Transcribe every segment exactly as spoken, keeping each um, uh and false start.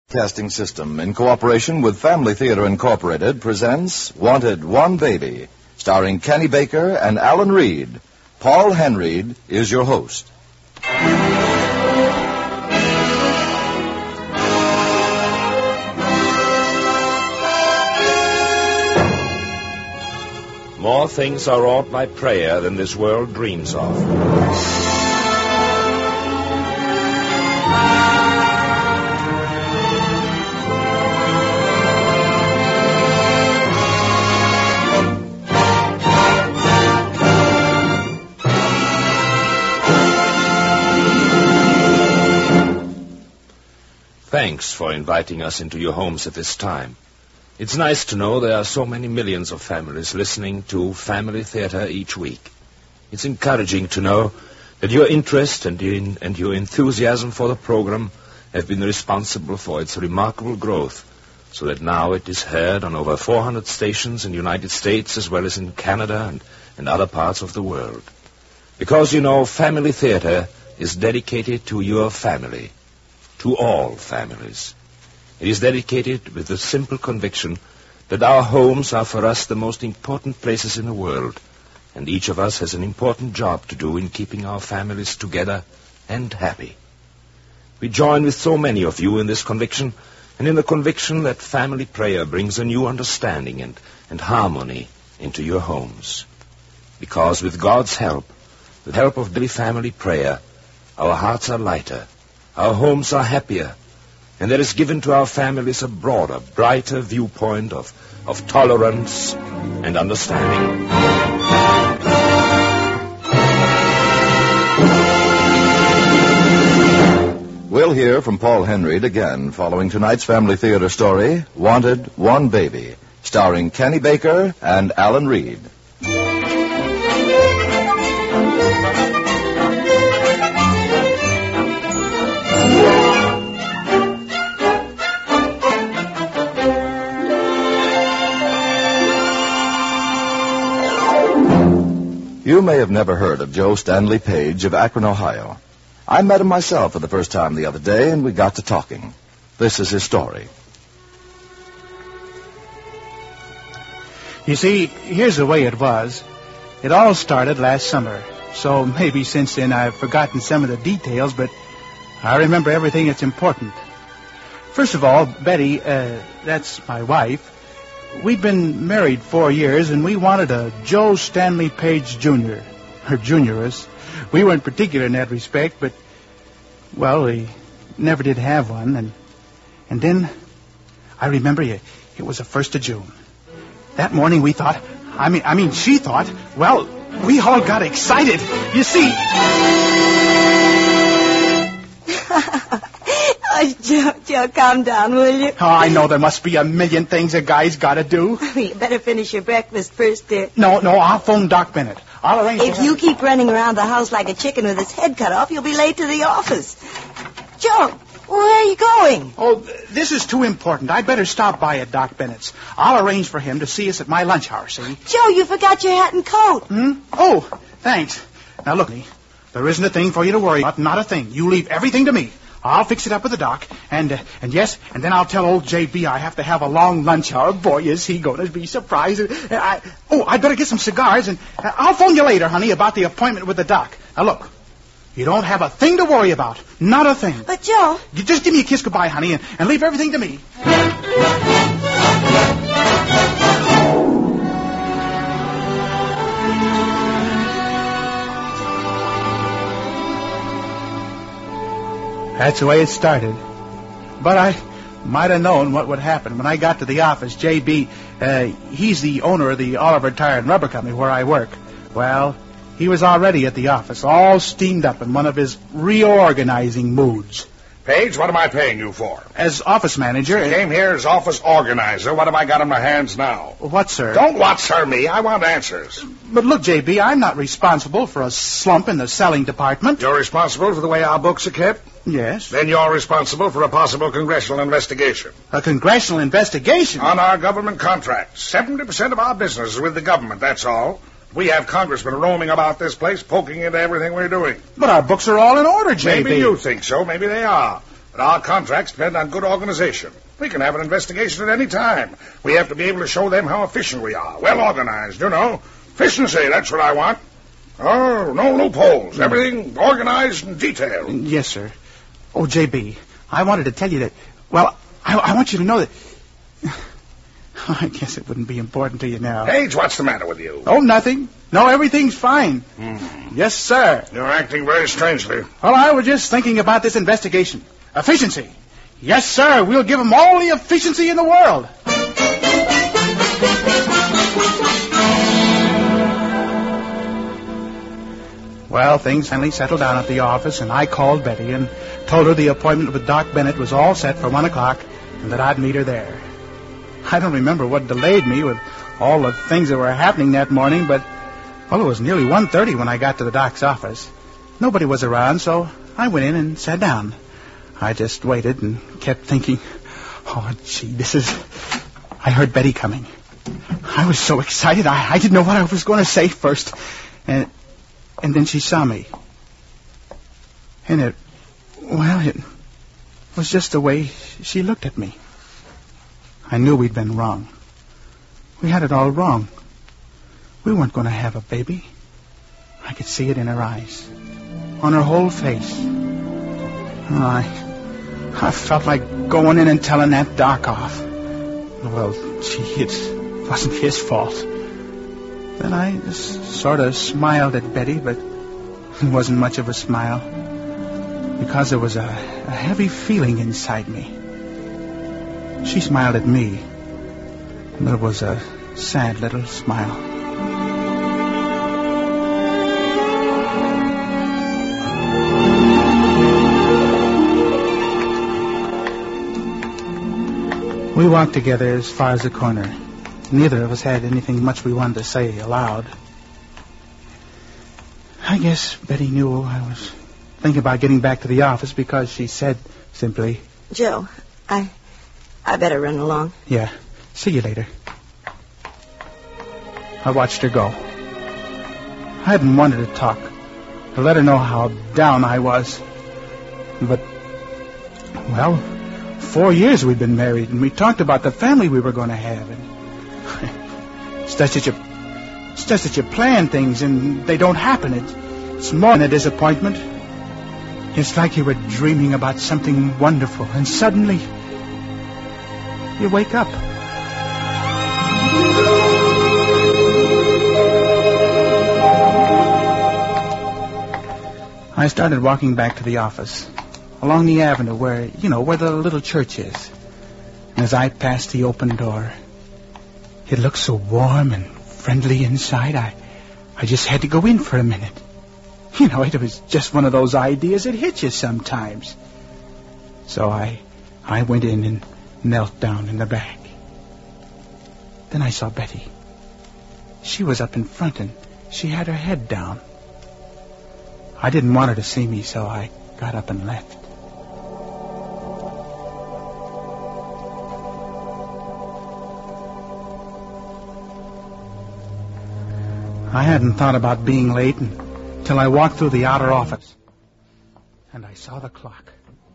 Casting System, in cooperation with Family Theater Incorporated, presents Wanted One Baby, starring Kenny Baker and Alan Reed. Paul Henreid is your host. More things are wrought by prayer than this world dreams of. Thanks for inviting us into your homes at this time. It's nice to know there are so many millions of families listening to Family Theater each week. It's encouraging to know that your interest and, in, and your enthusiasm for the program have been responsible for its remarkable growth, so that now it is heard on over four hundred stations in the United States as well as in Canada and, and other parts of the world. Because, you know, Family Theater is dedicated to your family, to all families. It is dedicated with the simple conviction that our homes are for us the most important places in the world, and each of us has an important job to do in keeping our families together and happy. We join with so many of you in this conviction, and in the conviction that family prayer brings a new understanding and, and harmony into your homes. Because with God's help, with the help of daily family prayer, our hearts are lighter, our homes are happier, and there is given to our families a broader, brighter viewpoint of, of tolerance and understanding. We'll hear from Paul Henreid again following tonight's Family Theater story, Wanted One Baby, starring Kenny Baker and Alan Reed. You may have never heard of Joe Stanley Page of Akron, Ohio. I met him myself for the first time the other day, and we got to talking. This is his story. You see, here's the way it was. It all started last summer, so maybe since then I've forgotten some of the details, but I remember everything that's important. First of all, Betty, uh, that's my wife, we'd been married four years, and we wanted a Joe Stanley Page Junior Or junioress. We weren't particular in that respect, but, well, we never did have one. And and then, I remember it, it was the first of June. That morning we thought, I mean, I mean, she thought, well, we all got excited. You see... Oh, Joe, Joe, calm down, will you? Oh, I know there must be a million things a guy's got to do. You better finish your breakfast first, dear. No, no, I'll phone Doc Bennett. I'll arrange... If you keep running around the house like a chicken with its head cut off, you'll be late to the office. Joe, where are you going? Oh, th- this is too important. I'd better stop by at Doc Bennett's. I'll arrange for him to see us at my lunch hour, see? Joe, you forgot your hat and coat. Hmm? Oh, thanks. Now, look, me, there isn't a thing for you to worry about, not a thing. You leave everything to me. I'll fix it up with the doc, and, uh, and yes, and then I'll tell old J B I have to have a long lunch hour. Boy, is he going to be surprised. Uh, I, oh, I'd better get some cigars, and uh, I'll phone you later, honey, about the appointment with the doc. Now, look, you don't have a thing to worry about. Not a thing. But, Joe... You just give me a kiss goodbye, honey, and, and leave everything to me. That's the way it started. But I might have known what would happen. When I got to the office, J B, uh, he's the owner of the Oliver Tire and Rubber Company where I work. Well, he was already at the office, all steamed up in one of his reorganizing moods. Page, what am I paying you for? As office manager... I came here as office organizer. What have I got in my hands now? What, sir? Don't what, sir, me. I want answers. But look, J B, I'm not responsible for a slump in the selling department. You're responsible for the way our books are kept? Yes. Then you're responsible for a possible congressional investigation. A congressional investigation? On our government contracts. seventy percent of our business is with the government, that's all. We have congressmen roaming about this place, poking into everything we're doing. But our books are all in order, J B. Maybe you think so. Maybe they are. But our contracts depend on good organization. We can have an investigation at any time. We have to be able to show them how efficient we are. Well organized, you know. Efficiency, that's what I want. Oh, no loopholes. Everything organized and detailed. Yes, sir. Oh, J B, I wanted to tell you that, well, I, I want you to know that... I guess it wouldn't be important to you now. Page, what's the matter with you? Oh, nothing. No, everything's fine. Mm. Yes, sir. You're acting very strangely. Well, I was just thinking about this investigation. Efficiency. Yes, sir. We'll give them all the efficiency in the world. Well, things finally settled down at the office, and I called Betty and told her the appointment with Doc Bennett was all set for one o'clock and that I'd meet her there. I don't remember what delayed me with all the things that were happening that morning, but, well, it was nearly one thirty when I got to the doc's office. Nobody was around, so I went in and sat down. I just waited and kept thinking, oh, gee, this is... I heard Betty coming. I was so excited, I, I didn't know what I was going to say first. And and then she saw me. And it... Well, it was just the way she looked at me. I knew we'd been wrong. We had it all wrong. We weren't going to have a baby. I could see it in her eyes, on her whole face. Oh, I... I felt like going in and telling that doc off. Well, gee, it wasn't his fault. Then I just sort of smiled at Betty, but it wasn't much of a smile, because there was a, a heavy feeling inside me. She smiled at me, but it was a sad little smile. We walked together as far as the corner. Neither of us had anything much we wanted to say aloud. I guess Betty knew I was thinking about getting back to the office because she said simply, Joe, I I better run along. Yeah, see you later. I watched her go. I hadn't wanted to talk, to let her know how down I was. But, well... Four years we'd been married, and we talked about the family we were going to have. And it's just that you, it's just that you plan things and they don't happen. It, it's more than a disappointment. It's like you were dreaming about something wonderful, and suddenly you wake up. I started walking back to the office, along the avenue where, you know, where the little church is. And as I passed the open door, it looked so warm and friendly inside, I, I just had to go in for a minute. You know, it was just one of those ideas that hit you sometimes. So I, I went in and knelt down in the back. Then I saw Betty. She was up in front and she had her head down. I didn't want her to see me, so I got up and left. I hadn't thought about being late until I walked through the outer office. And I saw the clock.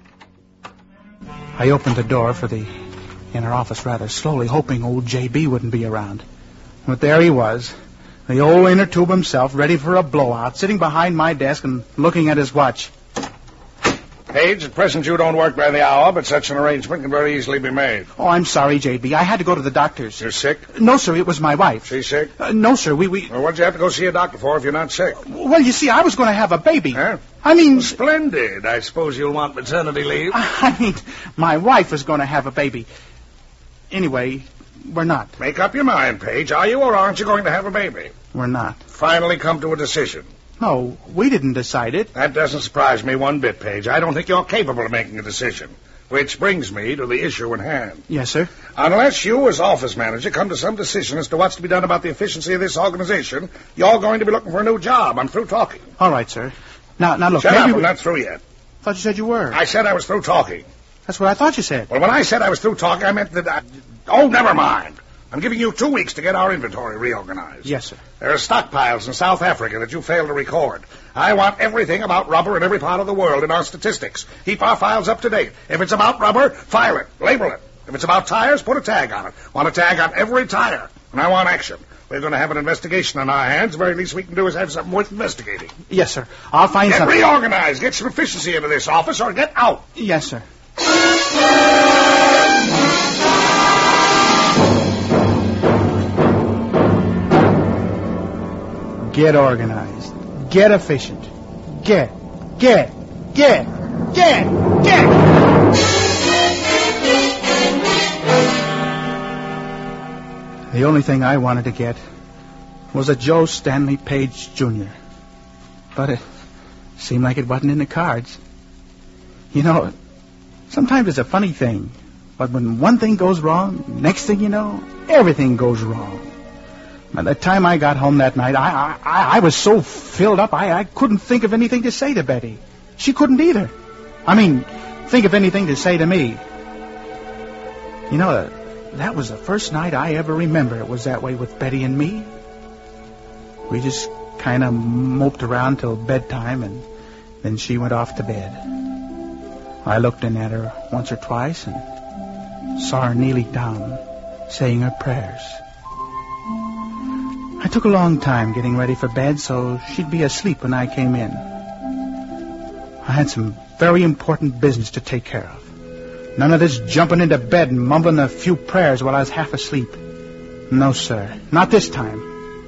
I opened the door for the inner office rather slowly, hoping old J B wouldn't be around. But there he was, the old inner tube himself, ready for a blowout, sitting behind my desk and looking at his watch. Page, at present you don't work by the hour, but such an arrangement can very easily be made. Oh, I'm sorry, J B. I had to go to the doctor's. You're sick? No, sir, it was my wife. She's sick? Uh, no, sir, we... we... Well, what'd you have to go see a doctor for if you're not sick? Well, you see, I was going to have a baby. Huh? I mean... Splendid. I suppose you'll want maternity leave. I mean, my wife was going to have a baby. Anyway, we're not. Make up your mind, Page. Are you or aren't you going to have a baby? We're not. Finally come to a decision. No, we didn't decide it. That doesn't surprise me one bit, Page. I don't think you're capable of making a decision. Which brings me to the issue in hand. Yes, sir. Unless you, as office manager, come to some decision as to what's to be done about the efficiency of this organization, you're going to be looking for a new job. I'm through talking. All right, sir. Now, now look, Shut maybe up, we... I'm not through yet. I thought you said you were. I said I was through talking. That's what I thought you said. Well, when I said I was through talking, I meant that... I... Oh, never mind. I'm giving you two weeks to get our inventory reorganized. Yes, sir. There are stockpiles in South Africa that you failed to record. I want everything about rubber in every part of the world in our statistics. Keep our files up to date. If it's about rubber, file it, label it. If it's about tires, put a tag on it. Want a tag on every tire. And I want action. We're going to have an investigation on our hands. The very least we can do is have something worth investigating. Yes, sir. I'll find Get something. reorganized. Get some efficiency into this office or get out. Yes, sir. Get organized. Get efficient. Get. Get. Get. Get. Get. The only thing I wanted to get was a Joe Stanley Page Junior But it seemed like it wasn't in the cards. You know, sometimes it's a funny thing. But when one thing goes wrong, next thing you know, everything goes wrong. By the time I got home that night, I I, I was so filled up, I, I couldn't think of anything to say to Betty. She couldn't either. I mean, think of anything to say to me. You know, uh, that was the first night I ever remember it was that way with Betty and me. We just kind of moped around till bedtime, and then she went off to bed. I looked in at her once or twice and saw her kneeling down, saying her prayers. I took a long time getting ready for bed, so she'd be asleep when I came in. I had some very important business to take care of. None of this jumping into bed and mumbling a few prayers while I was half asleep. No, sir. Not this time.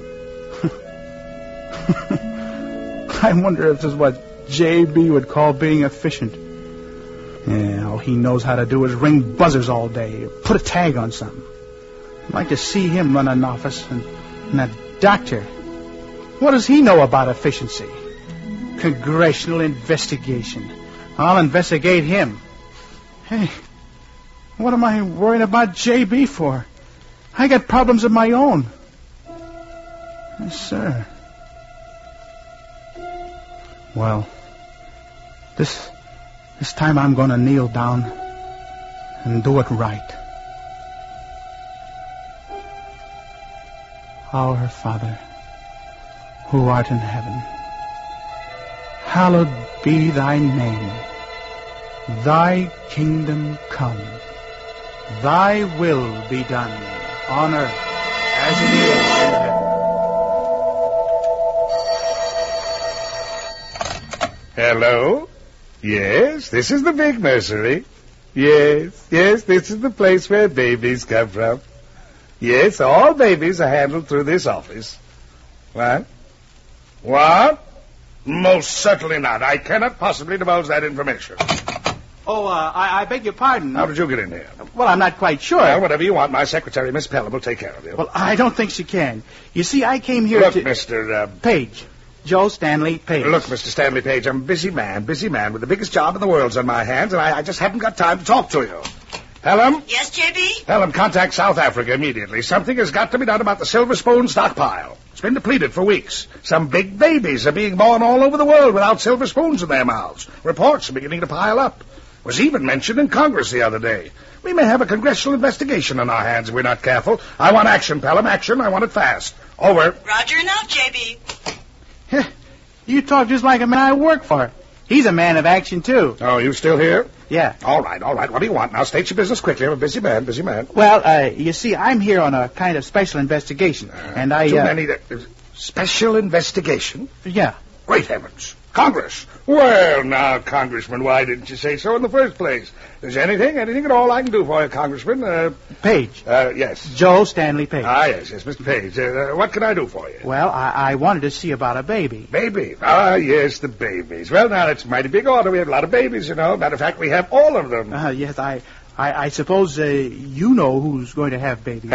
I wonder if this is what J B would call being efficient. Yeah, all he knows how to do is ring buzzers all day, put a tag on something. I'd like to see him run an office, and, and that doctor. What does he know about efficiency? Congressional investigation. I'll investigate him. Hey, what am I worrying about J B for? I got problems of my own. Yes, sir. Well, this this time I'm going to kneel down and do it right. Our Father, who art in heaven, hallowed be thy name. Thy kingdom come. Thy will be done on earth as it is in heaven. Hello? Yes, this is the big nursery. Yes, yes, this is the place where babies come from. Yes, all babies are handled through this office. What? What? Most certainly not. I cannot possibly divulge that information. Oh, uh, I, I beg your pardon. How did you get in here? Well, I'm not quite sure. Well, whatever you want, my secretary, Miss Pelham, will take care of you. Well, I don't think she can. You see, I came here Look, to... Mister Uh, Page. Joe Stanley Page. Look, Mister Stanley Page, I'm a busy man, busy man with the biggest job in the world's on my hands, and I, I just haven't got time to talk to you. Pelham? Yes, J B? Pelham, contact South Africa immediately. Something has got to be done about the Silver Spoon stockpile. It's been depleted for weeks. Some big babies are being born all over the world without silver spoons in their mouths. Reports are beginning to pile up. Was even mentioned in Congress the other day. We may have a congressional investigation on our hands if we're not careful. I want action, Pelham, action. I want it fast. Over. Roger enough, J B. You talk just like a man I work for. He's a man of action, too. Oh, you still here? Yeah. All right, all right. What do you want? Now, state your business quickly. I'm a busy man, busy man. Well, uh, you see, I'm here on a kind of special investigation, Uh, and I... Too uh, many... That, uh, special investigation? Yeah. Great heavens. Congress. Well, now, Congressman, why didn't you say so in the first place? There's anything, anything at all I can do for you, Congressman? Uh, Page. uh, yes. Joe Stanley Page. Ah, yes, yes, Mister Page. Uh, what can I do for you? Well, I, I wanted to see about a baby. Baby. Ah, yes, the babies. Well, now, that's a mighty big order. We have a lot of babies, you know. Matter of fact, we have all of them. Uh, yes, I... I, I suppose uh, you know who's going to have babies.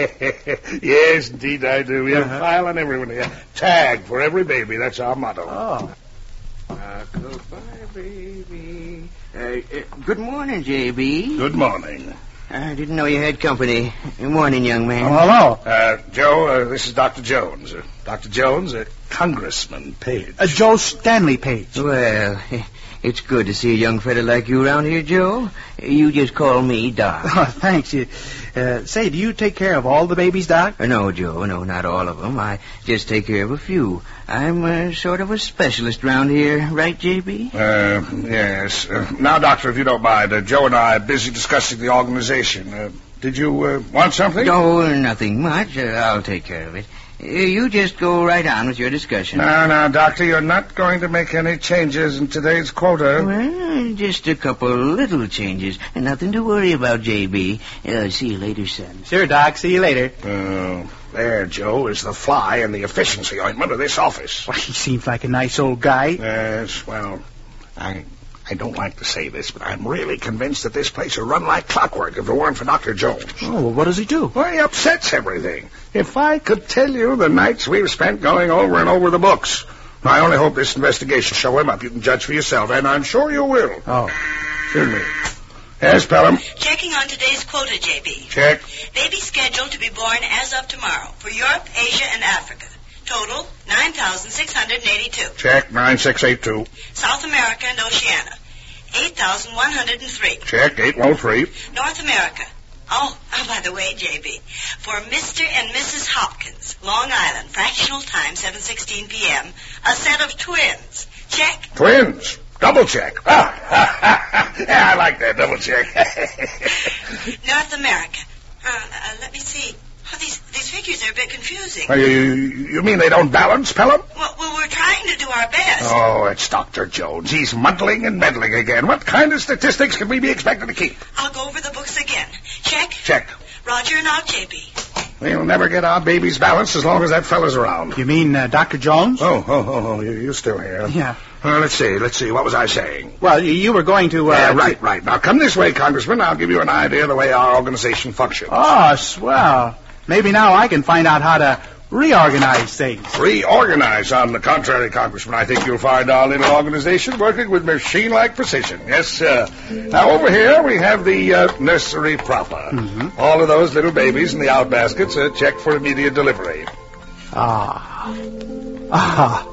Yes, indeed I do. We have Uh-huh. a file on everyone here. Tag for every baby. That's our motto. Oh. Uh, goodbye, baby. Uh, uh, good morning, J B. Good morning. I didn't know you had company. Good morning, young man. Oh, hello. Uh, Joe, uh, this is Doctor Jones. Uh, Doctor Jones, uh, Congressman Page. Uh, Joe Stanley Page. Well, It's good to see a young fella like you around here, Joe. You just call me Doc. Oh, thanks. You, uh, say, do you take care of all the babies, Doc? Uh, no, Joe, no, not all of them. I just take care of a few. I'm uh, sort of a specialist around here, right, J B? Uh, yes. Uh, now, Doctor, if you don't mind, uh, Joe and I are busy discussing the organization. Uh, did you uh, want something? No, nothing much. Uh, I'll take care of it. Uh, you just go right on with your discussion. No, no, Doctor, you're not going to make any changes in today's quota. Well, just a couple little changes. Nothing to worry about, J B. Uh, see you later, son. Sure, Doc. See you later. Oh, there, Joe, is the fly in the efficiency ointment of this office. Well, he seems like a nice old guy. Yes, well, I I don't like to say this, but I'm really convinced that this place would run like clockwork if it weren't for Doctor Jones. Oh, well, what does he do? Well, he upsets everything. If I could tell you the nights we've spent going over and over the books. I only hope this investigation show him up. You can judge for yourself, and I'm sure you will. Oh. Excuse me. Yes, Pelham? Checking on today's quota, J B. Check. Baby scheduled to be born as of tomorrow for Europe, Asia, and Africa. Total, nine thousand six hundred eighty-two. Check, nine six eight two. South America and Oceania, eight thousand one hundred three. Check, eight one three. North America. Oh, oh, by the way, J B, for Mister and Missus Hopkins, Long Island, fractional time, seven sixteen p.m., a set of twins. Check. Twins. Double check. Ah, yeah, I like that double check. North America. Uh, uh, let me see. Oh, these these figures are a bit confusing. Oh, you, you mean they don't balance, Pelham? Well, well, we're trying to do our best. Oh, it's Doctor Jones. He's muddling and meddling again. What kind of statistics can we be expected to keep? I'll go over the books again. Check. Check. Roger and out, J B. We'll never get our babies balanced as long as that fella's around. You mean uh, Doctor Jones? Oh, oh, oh, oh, you- you're still here. Yeah. Uh, let's see, let's see. What was I saying? Well, you- you were going to... Uh, yeah, right, right. Now, come this way, Congressman. I'll give you an idea of the way our organization functions. Oh, swell. Maybe now I can find out how to reorganize things. Reorganize. On the contrary, Congressman, I think you'll find our little organization working with machine-like precision. Yes, sir. Now, over here, we have the uh, nursery proper. Mm-hmm. All of those little babies in the outbaskets are checked for immediate delivery. Ah. Ah.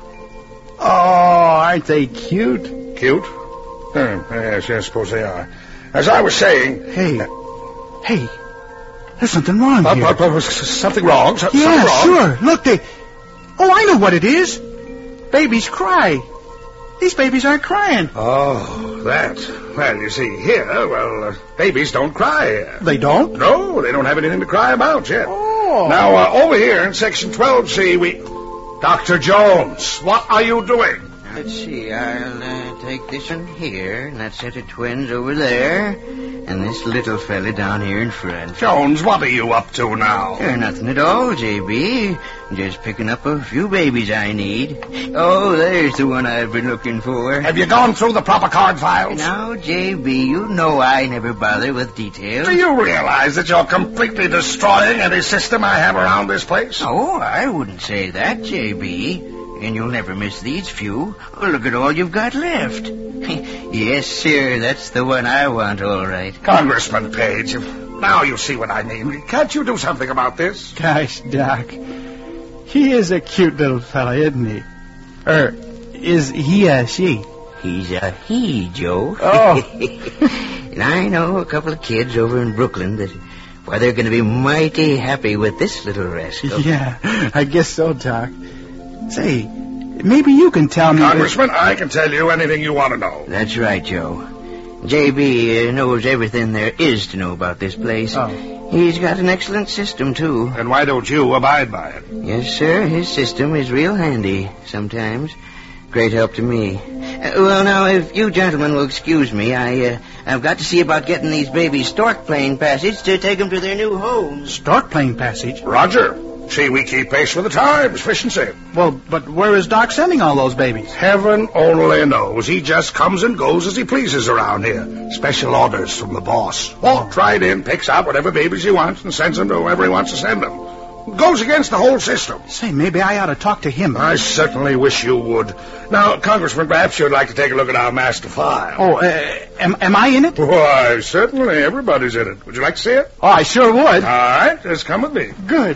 Oh, aren't they cute? Cute? Hmm, yes, yes, I suppose they are. As I was saying... Hey. Hey. There's something wrong Uh, here. uh, uh, something wrong? So- Yeah, something wrong? sure. Look, they... Oh, I know what it is. Babies cry. These babies aren't crying. Oh, that. Well, you see, here, well, uh, babies don't cry here. They don't? No, they don't have anything to cry about yet. Oh. Now, uh, over here in Section twelve C, we... Doctor Jones, what are you doing? Let's see, I'll uh, take this one here, and that set of twins over there, and this little fella down here in front. Jones, what are you up to now? Uh, nothing at all, J B. Just picking up a few babies I need. Oh, there's the one I've been looking for. Have you gone through the proper card files? Now, J B, you know I never bother with details. Do you realize that you're completely destroying any system I have around this place? Oh, I wouldn't say that, J B. And you'll never miss these few. Oh, look at all you've got left. Yes, sir, that's the one I want, all right. Congressman Page, now you see what I mean. Can't you do something about this? Gosh, Doc. He is a cute little fella, isn't he? Er, is he a she? He's a he, Joe. Oh. And I know a couple of kids over in Brooklyn that, why, they're going to be mighty happy with this little rascal. Yeah, I guess so, Doc. Say, maybe you can tell me... Congressman, I can tell you anything you want to know. That's right, Joe. J B uh, knows everything there is to know about this place. Oh. He's got an excellent system, too. And why don't you abide by it? Yes, sir, his system is real handy sometimes. Great help to me. Uh, well, now, if you gentlemen will excuse me, I, uh, I've got to see about getting these babies stork plane passage to take them to their new homes. Stork plane passage? Roger. See, we keep pace with the times. Efficiency. Well, but where is Doc sending all those babies? Heaven only knows. He just comes and goes as he pleases around here. Special orders from the boss. Walks right in, picks out whatever babies he wants, and sends them to whoever he wants to send them. Goes against the whole system. Say, maybe I ought to talk to him. I certainly wish you would. Now, Congressman, perhaps you'd like to take a look at our master file. Oh, uh, am, am I in it? Why, certainly. Everybody's in it. Would you like to see it? Oh, I sure would. All right, just come with me. Good.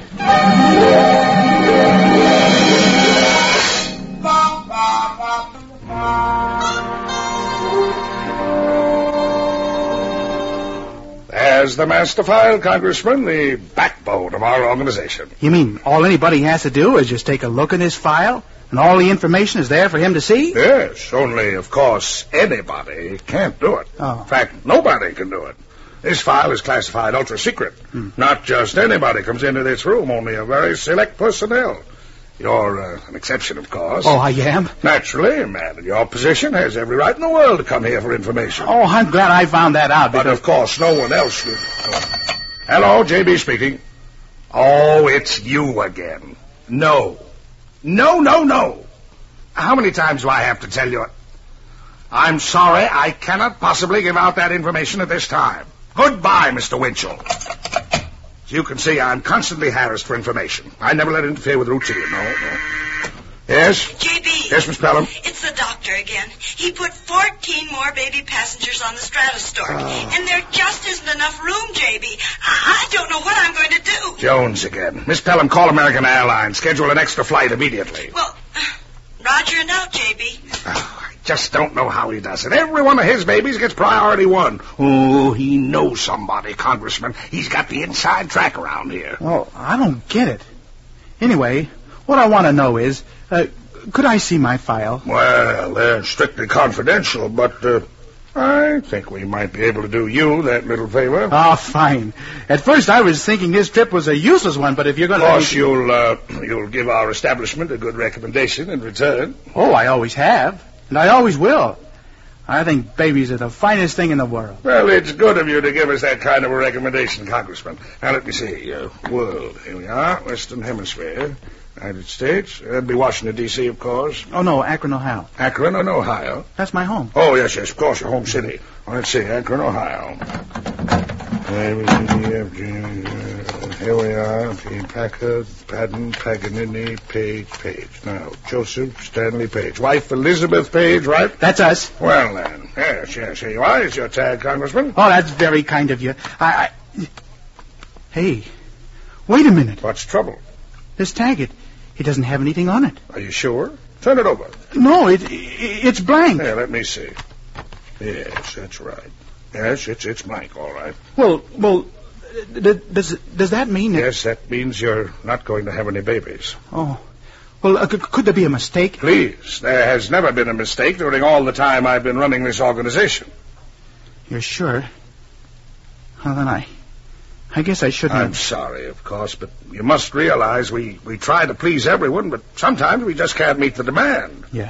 as the master file, Congressman, the backbone of our organization. You mean all anybody has to do is just take a look in his file, and all the information is there for him to see? Yes, only, of course, anybody can't do it. Oh. In fact, nobody can do it. This file is classified ultra-secret. Hmm. Not just anybody comes into this room, only a very select personnel. You're uh, an exception, of course. Oh, I am? Naturally, a man in your position has every right in the world to come here for information. Oh, I'm glad I found that out. But, Because... of course, no one else would. Hello, J B speaking. Oh, it's you again. No. No, no, no. How many times do I have to tell you? I'm sorry, I cannot possibly give out that information at this time. Goodbye, Mister Winchell. As you can see, I'm constantly harassed for information. I never let it interfere with routine. No, no. Yes? J B. Yes, Miss Pelham? It's the doctor again. He put fourteen more baby passengers on the Stratostork. Oh. And there just isn't enough room, J B. I, I don't know what I'm going to do. Jones again. Miss Pelham, call American Airlines. Schedule an extra flight immediately. Well, roger and out, J B. Oh, I just don't know how he does it. Every one of his babies gets priority one. Oh, he knows somebody, Congressman. He's got the inside track around here. Well, I don't get it. Anyway, what I want to know is, uh, could I see my file? Well, they're strictly confidential, but uh, I think we might be able to do you that little favor. Oh, fine. At first I was thinking this trip was a useless one, but if you're going Of to... course, you'll, uh, you'll give our establishment a good recommendation in return. Oh, I always have. And I always will. I think babies are the finest thing in the world. Well, it's good of you to give us that kind of a recommendation, Congressman. Now, let me see. Uh, world. Here we are. Western Hemisphere. United States. That'd be Washington, D C, of course. Oh, no, Akron, Ohio. Akron and Ohio. That's my home. Oh, yes, yes, of course, your home city. Well, let's see. Akron, Ohio. Here we are. Packer, Patton, Paganini, Page, Page. Now, Joseph Stanley Page. Wife Elizabeth Page, right? That's us. Well, then. Yes, yes, here you are. Here's your tag, Congressman. Oh, that's very kind of you. I... I... Hey, wait a minute. What's trouble? This tag, it, it doesn't have anything on it. Are you sure? Turn it over. No, it, it it's blank. Here, let me see. Yes, that's right. Yes, it's it's blank, all right. Well, well, d- does does that mean that... Yes, that means you're not going to have any babies. Oh. Well, uh, c- could there be a mistake? Please, there has never been a mistake during all the time I've been running this organization. You're sure? Well, then I... I guess I shouldn't I'm have... sorry, of course, but you must realize we, we try to please everyone, but sometimes we just can't meet the demand. Yeah,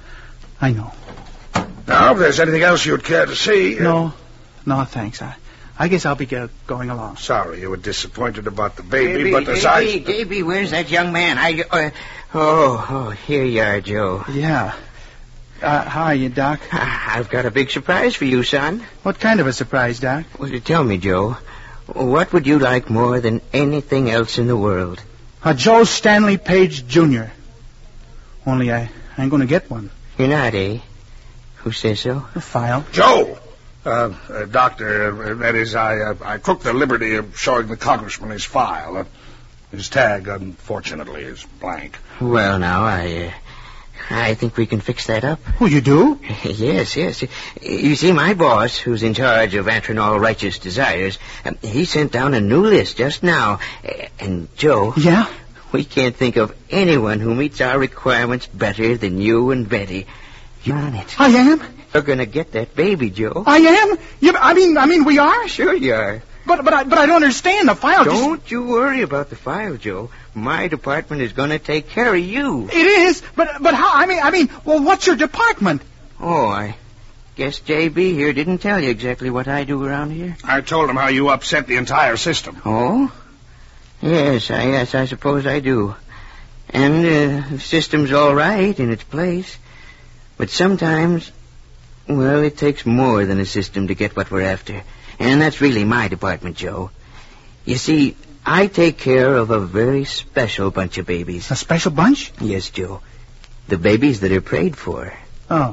I know. Now, if there's anything else you'd care to see... Uh, No, no, thanks. I, I guess I'll be go- going along. Sorry you were disappointed about the baby, Davy, but as I... Davy, Davy, where's that young man? I... Uh, oh, oh, here you are, Joe. Yeah. Uh, how are you, Doc? I've got a big surprise for you, son. What kind of a surprise, Doc? Well, tell me, Joe, what would you like more than anything else in the world? A Joe Stanley Page Junior Only I, I ain't going to get one. You're not, eh? Who says so? A file. Joe! Uh, uh, doctor, uh, that is, I uh, I took the liberty of showing the congressman his file. Uh, his tag, unfortunately, is blank. Well, now, I... Uh, I think we can fix that up. Oh, you do? Yes, yes. You see, my boss, who's in charge of answering all righteous desires, um, he sent down a new list just now. Uh, and, Joe... Yeah? We can't think of anyone who meets our requirements better than you and Betty. You're on it. I am? You're going to get that baby, Joe. I am? Yeah, I mean, I mean, we are? Sure you are. But, but, I, but I don't understand. The file just... Don't you worry about the file, Joe. My department is going to take care of you. It is? But, but how? I mean, I mean, well, what's your department? Oh, I guess J B here didn't tell you exactly what I do around here. I told him how you upset the entire system. Oh? Yes, I, yes, I suppose I do. And uh, the system's all right in its place. But sometimes, well, it takes more than a system to get what we're after. And that's really my department, Joe. You see, I take care of a very special bunch of babies. A special bunch? Yes, Joe. The babies that are prayed for. Oh.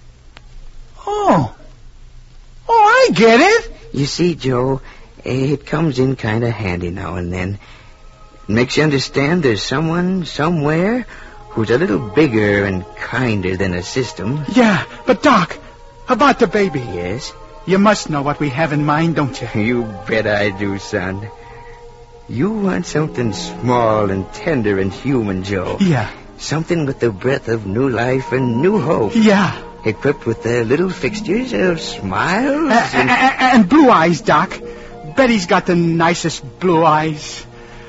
Oh. Oh, I get it. You see, Joe, it comes in kind of handy now and then. It makes you understand there's someone, somewhere, who's a little bigger and kinder than a system. Yeah, but Doc, about the baby. Yes? You must know what we have in mind, don't you? You bet I do, son. You want something small and tender and human, Joe. Yeah. Something with the breath of new life and new hope. Yeah. Equipped with the little fixtures of smiles Uh, and... and... and blue eyes, Doc. Betty's got the nicest blue eyes.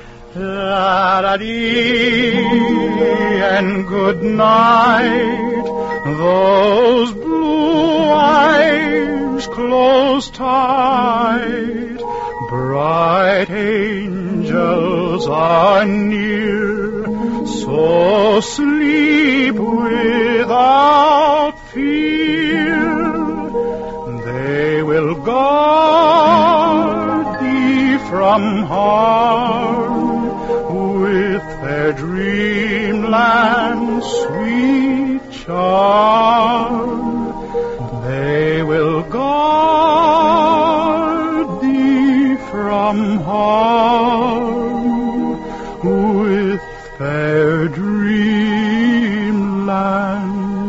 La-da-dee, and good night. Those blue eyes close tight. Bright angels are near, so sleep without fear. They will guard thee from harm with their dreamland sweet charm. They will guard thee from harm with their dreamland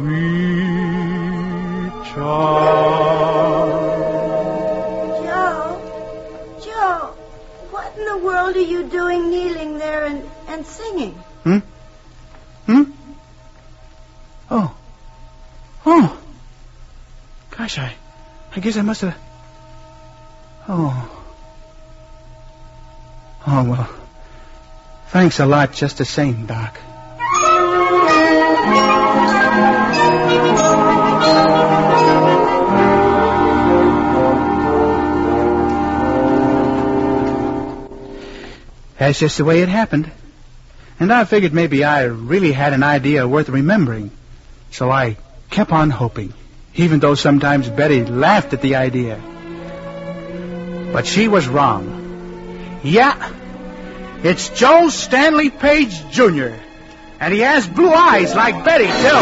sweet charm. Joe, Joe, what in the world are you doing kneeling there and, and singing? Hmm? Hmm? Oh. Oh. Gosh, I, I guess I must have... Oh. Oh, well, thanks a lot just the same, Doc. That's just the way it happened. And I figured maybe I really had an idea worth remembering. So I kept on hoping, even though sometimes Betty laughed at the idea. But she was wrong. Yeah, it's Joe Stanley Page, Junior And he has blue eyes like Betty, too.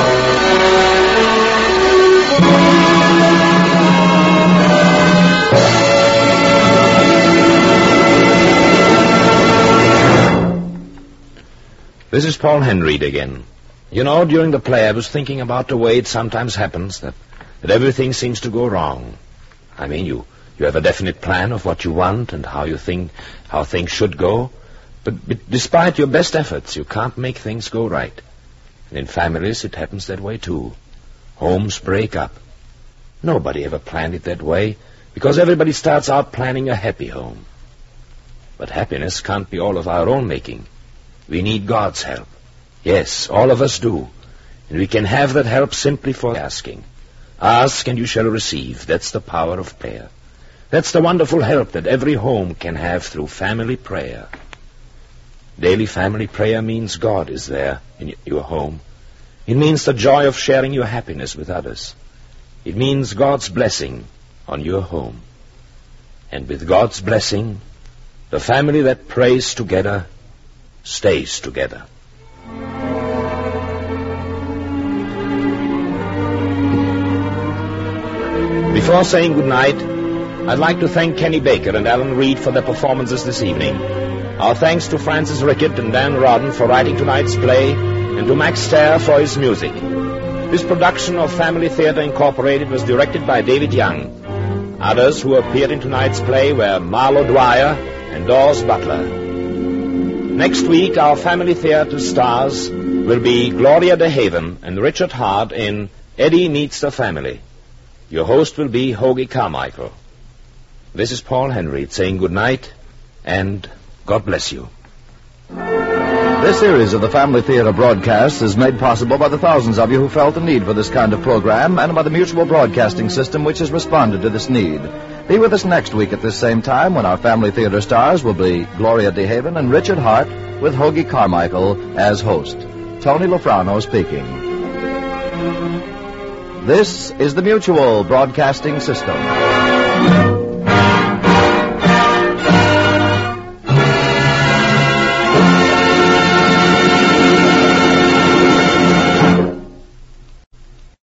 This is Paul Henreid again. You know, during the play I was thinking about the way it sometimes happens that, that everything seems to go wrong. I mean, you, you have a definite plan of what you want and how you think how things should go, but, but despite your best efforts, you can't make things go right. And in families, it happens that way too. Homes break up. Nobody ever planned it that way, because everybody starts out planning a happy home. But happiness can't be all of our own making. We need God's help. Yes, all of us do. And we can have that help simply for asking. Ask and you shall receive. That's the power of prayer. That's the wonderful help that every home can have through family prayer. Daily family prayer means God is there in your home. It means the joy of sharing your happiness with others. It means God's blessing on your home. And with God's blessing, the family that prays together stays together. Before saying goodnight, I'd like to thank Kenny Baker and Alan Reed for their performances this evening. Our thanks to Francis Rickett and Dan Rodden for writing tonight's play, and to Max Stair for his music. This production of Family Theater Incorporated was directed by David Young. Others who appeared in tonight's play were Marlo Dwyer and Dawes Butler. Next week, our Family Theater stars will be Gloria DeHaven and Richard Hart in Eddie Meets the Family. Your host will be Hoagie Carmichael. This is Paul Henreid saying good night, and God bless you. This series of the Family Theater broadcasts is made possible by the thousands of you who felt the need for this kind of program, and by the Mutual Broadcasting System, which has responded to this need. Be with us next week at this same time when our Family Theater stars will be Gloria DeHaven and Richard Hart, with Hoagie Carmichael as host. Tony Lofrano speaking. This is the Mutual Broadcasting System.